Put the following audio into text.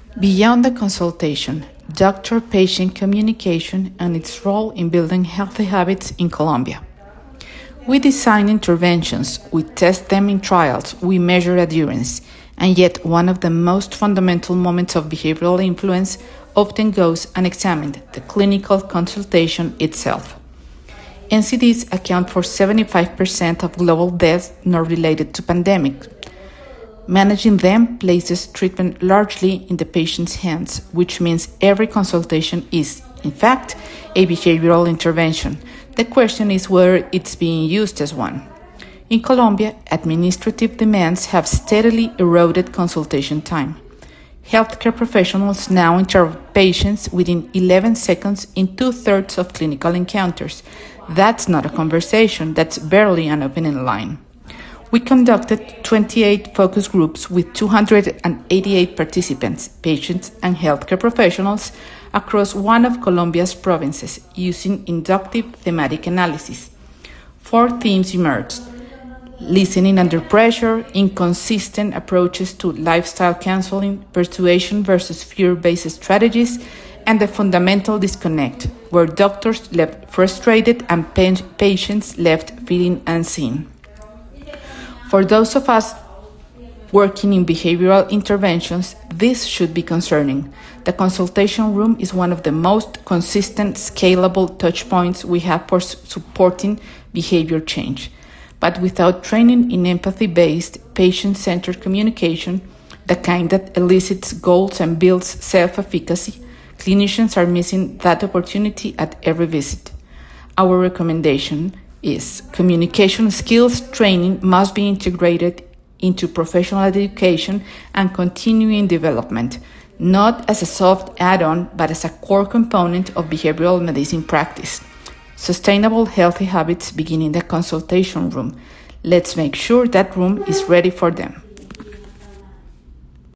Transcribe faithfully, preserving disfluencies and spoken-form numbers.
Beyond the consultation, doctor-patient communication and its role in building healthy habits in Colombia. We design interventions, we test them in trials, we measure adherence, and yet one of the most fundamental moments of behavioral influence often goes unexamined, the clinical consultation itself. N C Ds account for seventy-five percent of global deaths not related to pandemic. Managing them places treatment largely in the patient's hands, which means every consultation is, in fact, a behavioral intervention. The question is whether it's being used as one. In Colombia, administrative demands have steadily eroded consultation time. Healthcare professionals now interrupt patients within eleven seconds in two-thirds of clinical encounters. That's not a conversation, that's barely an opening line. We conducted twenty-eight focus groups with two hundred eighty-eight participants, patients and healthcare professionals across one of Colombia's provinces using inductive thematic analysis. Four themes emerged: listening under pressure, inconsistent approaches to lifestyle counseling, persuasion versus fear-based strategies, and the fundamental disconnect, where doctors left frustrated and patients left feeling unseen. For those of us working in behavioral interventions, this should be concerning. The consultation room is one of the most consistent, scalable touchpoints we have for supporting behavior change. But without training in empathy-based, patient-centered communication, the kind that elicits goals and builds self-efficacy, clinicians are missing that opportunity at every visit. Our recommendation is communication skills training must be integrated into professional education and continuing development, not as a soft add-on, but as a core component of behavioral medicine practice. Sustainable healthy habits begin in the consultation room. Let's make sure that room is ready for them.